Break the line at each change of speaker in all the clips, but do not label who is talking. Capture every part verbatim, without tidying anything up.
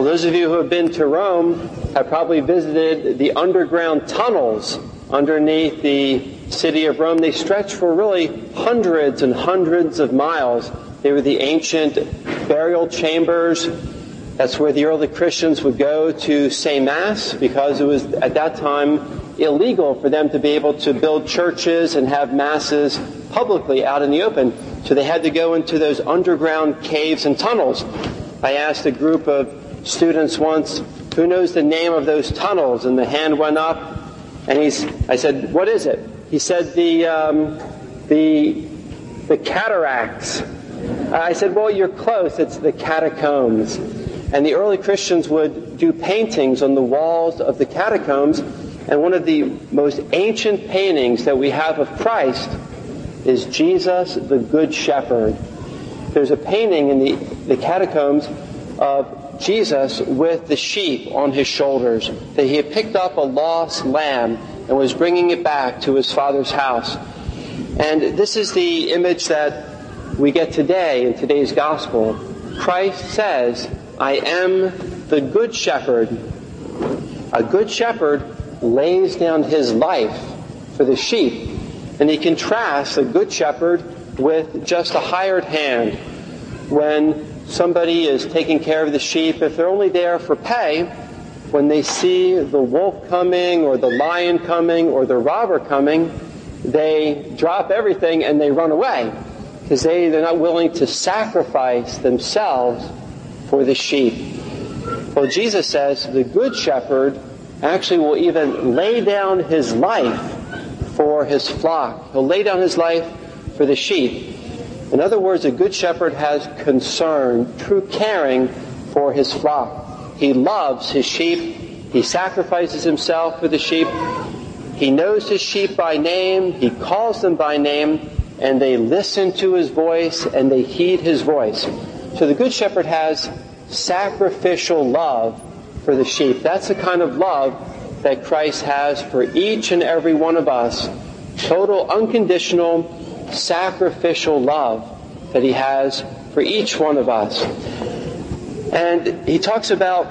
Well, those of you who have been to Rome have probably visited the underground tunnels underneath the city of Rome. They stretched for really hundreds and hundreds of miles. They were the ancient burial chambers. That's where the early Christians would go to say Mass, because it was at that time illegal for them to be able to build churches and have Masses publicly out in the open. So they had to go into those underground caves and tunnels. I asked a group of students once, who knows the name of those tunnels? And the hand went up, and he's, I said, what is it? He said, the, um, the, the cataracts. I said, well, you're close. It's the catacombs. And the early Christians would do paintings on the walls of the catacombs. And one of the most ancient paintings that we have of Christ is Jesus, the Good Shepherd. There's a painting in the, the catacombs of Jesus with the sheep on his shoulders, that he had picked up a lost lamb and was bringing it back to his Father's house. And this is the image that we get today in today's gospel. Christ says, I am the Good Shepherd. A good shepherd lays down his life for the sheep. And he contrasts a good shepherd with just a hired hand. When somebody is taking care of the sheep, if they're only there for pay, when they see the wolf coming or the lion coming or the robber coming, they drop everything and they run away, because they, they're not willing to sacrifice themselves for the sheep. Well, Jesus says the Good Shepherd actually will even lay down his life for his flock. He'll lay down his life for the sheep. In other words, a good shepherd has concern, true caring for his flock. He loves his sheep. He sacrifices himself for the sheep. He knows his sheep by name. He calls them by name, and they listen to his voice and they heed his voice. So the good shepherd has sacrificial love for the sheep. That's the kind of love that Christ has for each and every one of us. Total, unconditional, sacrificial love that he has for each one of us. And he talks about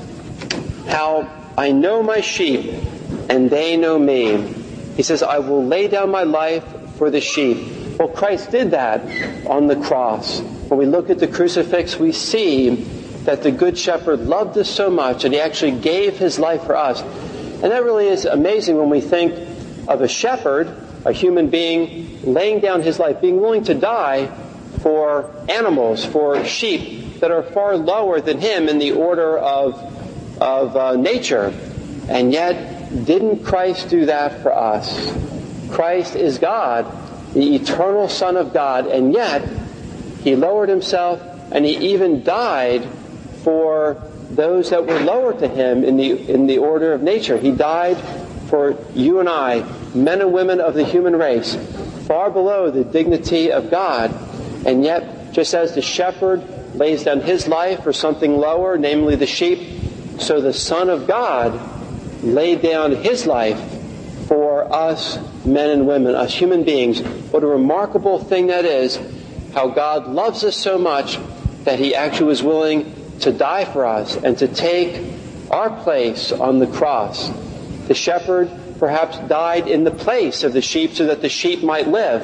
how I know my sheep and they know me. He says, I will lay down my life for the sheep. Well, Christ did that on the cross. When we look at the crucifix, we see that the Good Shepherd loved us so much that he actually gave his life for us. And that really is amazing when we think of a shepherd, a human being, laying down his life, being willing to die for animals, for sheep that are far lower than him in the order of, of uh, nature. And yet, didn't Christ do that for us? Christ is God, the eternal Son of God, and yet he lowered himself and he even died for those that were lower to him in the, in the order of nature. He died for you and I, men and women of the human race, far below the dignity of God. And yet, just as the shepherd lays down his life for something lower, namely the sheep, so the Son of God laid down his life for us men and women, us human beings. What a remarkable thing that is, how God loves us so much that he actually was willing to die for us and to take our place on the cross. The shepherd perhaps died in the place of the sheep so that the sheep might live.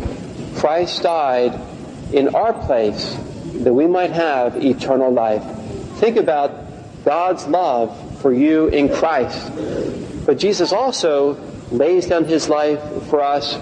Christ died in our place that we might have eternal life. Think about God's love for you in Christ. But Jesus also lays down his life for us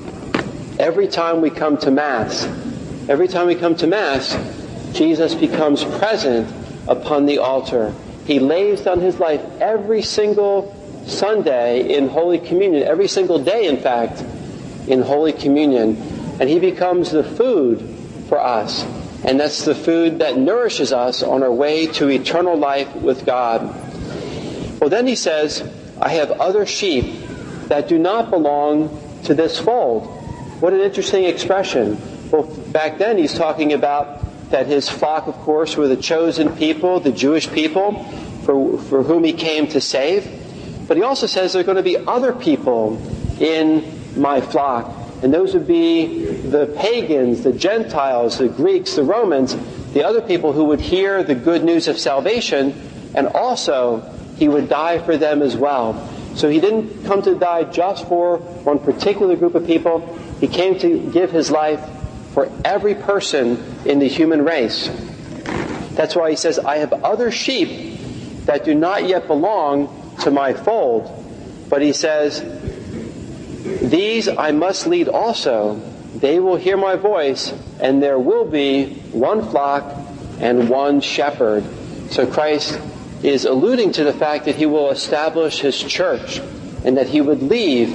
every time we come to Mass. Every time we come to Mass, Jesus becomes present upon the altar. He lays down his life every single Sunday in Holy Communion, every single day, in fact, in Holy Communion. And he becomes the food for us. And that's the food that nourishes us on our way to eternal life with God. Well, then he says, I have other sheep that do not belong to this fold. What an interesting expression. Well, back then he's talking about that his flock, of course, were the chosen people, the Jewish people, for, for whom he came to save. But he also says there are going to be other people in my flock. And those would be the pagans, the Gentiles, the Greeks, the Romans the other people who would hear the good news of salvation, and also he would die for them as well. So he didn't come to die just for one particular group of people. He came to give his life for every person in the human race. That's why he says, I have other sheep that do not yet belong to my fold. But he says, these I must lead also. They will hear my voice, and there will be one flock and one shepherd. So Christ is alluding to the fact that he will establish his church, and that he would leave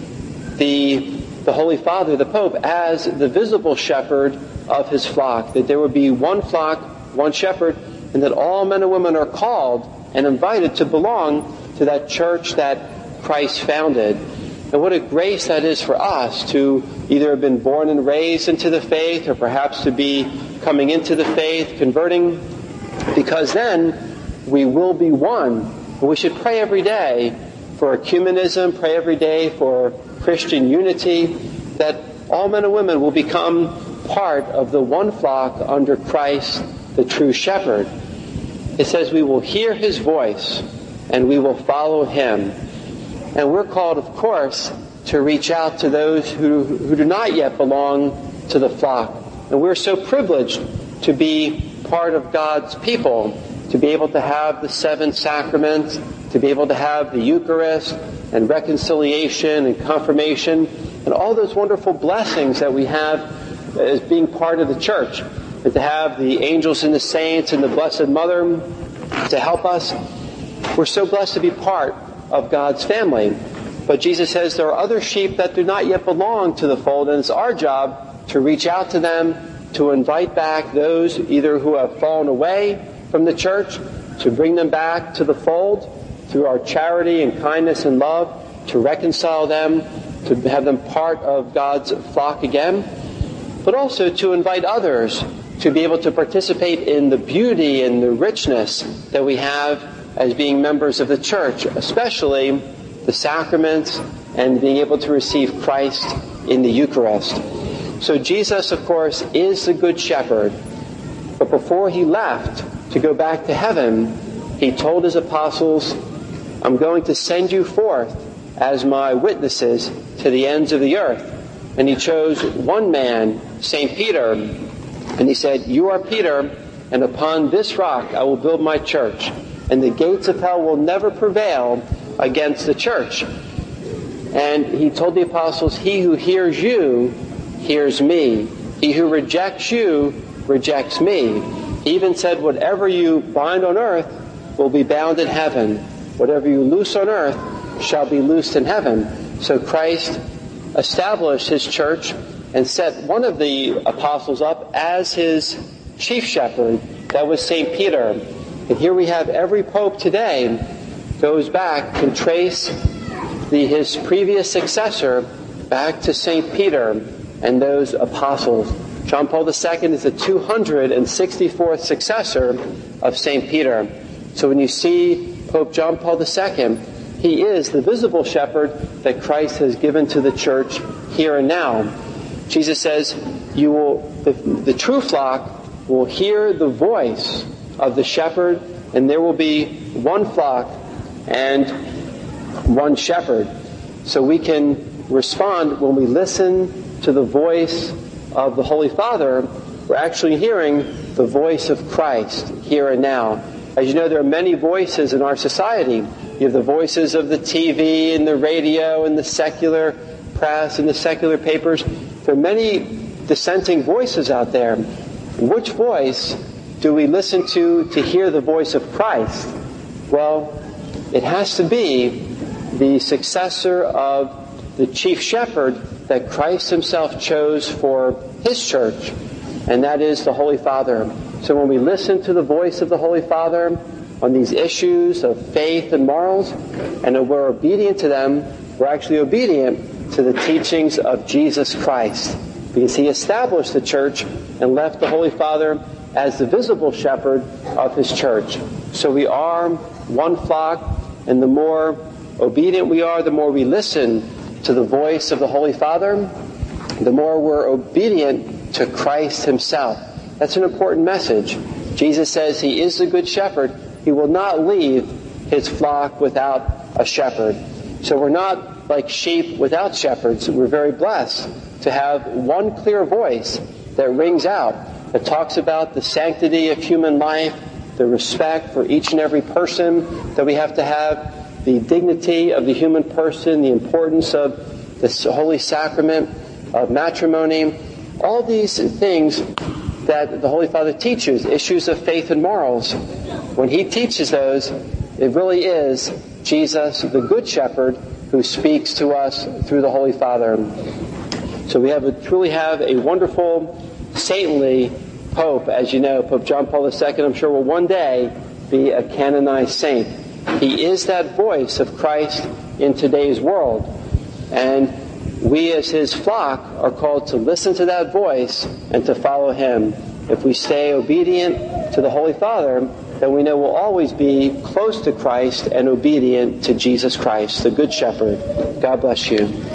the, the Holy Father, the Pope, as the visible shepherd of his flock. That there would be one flock, one shepherd, and that all men and women are called and invited to belong to that church that Christ founded. And what a grace that is for us to either have been born and raised into the faith, or perhaps to be coming into the faith, converting, because then we will be one. And we should pray every day for ecumenism, pray every day for Christian unity, that all men and women will become part of the one flock under Christ, the true shepherd. It says we will hear his voice and we will follow him. And we're called, of course, to reach out to those who, who do not yet belong to the flock. And we're so privileged to be part of God's people, to be able to have the seven sacraments, to be able to have the Eucharist and reconciliation and confirmation and all those wonderful blessings that we have as being part of the church. And to have the angels and the saints and the Blessed Mother to help us. We're so blessed to be part of God's family. But Jesus says there are other sheep that do not yet belong to the fold, and it's our job to reach out to them, to invite back those either who have fallen away from the church, to bring them back to the fold through our charity and kindness and love, to reconcile them, to have them part of God's flock again, but also to invite others to be able to participate in the beauty and the richness that we have as being members of the church, especially the sacraments and being able to receive Christ in the Eucharist. So Jesus, of course, is the Good Shepherd. But before he left to go back to heaven, he told his apostles, I'm going to send you forth as my witnesses to the ends of the earth. And he chose one man, Saint Peter, and he said, you are Peter, and upon this rock I will build my church, and the gates of hell will never prevail against the church. And he told the apostles, he who hears you hears me. He who rejects you rejects me. He even said, whatever you bind on earth will be bound in heaven. Whatever you loose on earth shall be loosed in heaven. So Christ established his church and set one of the apostles up as his chief shepherd. That was Saint Peter. And here we have every pope today goes back, can trace the, his previous successor back to Saint Peter and those apostles. John Paul the Second is the two hundred sixty-fourth successor of Saint Peter. So when you see Pope John Paul the Second, he is the visible shepherd that Christ has given to the church here and now. Jesus says, "You will, the, the true flock will hear the voice of the shepherd, and there will be one flock and one shepherd." So we can respond when we listen to the voice of the Holy Father. We're actually hearing the voice of Christ here and now. As you know, there are many voices in our society. You have the voices of the T V and the radio and the secular press and the secular papers. There are many dissenting voices out there. Which voice do we listen to to hear the voice of Christ? Well, it has to be the successor of the chief shepherd that Christ himself chose for his church, and that is the Holy Father. So when we listen to the voice of the Holy Father on these issues of faith and morals, and we're obedient to them, we're actually obedient to the teachings of Jesus Christ, because he established the church and left the Holy Father as the visible shepherd of his church. So we are one flock, and the more obedient we are, the more we listen to the voice of the Holy Father, the more we're obedient to Christ himself. That's an important message. Jesus says he is the good shepherd. He will not leave his flock without a shepherd. So we're not like sheep without shepherds. We're very blessed to have one clear voice that rings out, that talks about the sanctity of human life, the respect for each and every person that we have to have, the dignity of the human person, the importance of this holy sacrament of matrimony, all these things that the Holy Father teaches, issues of faith and morals. When he teaches those, it really is Jesus, the Good Shepherd, who speaks to us through the Holy Father. So we have a, truly have a wonderful, saintly Pope. As you know, Pope John Paul the Second, I'm sure, will one day be a canonized saint. He is that voice of Christ in today's world. And we as his flock are called to listen to that voice and to follow him. If we stay obedient to the Holy Father, then we know we'll always be close to Christ and obedient to Jesus Christ, the Good Shepherd. God bless you.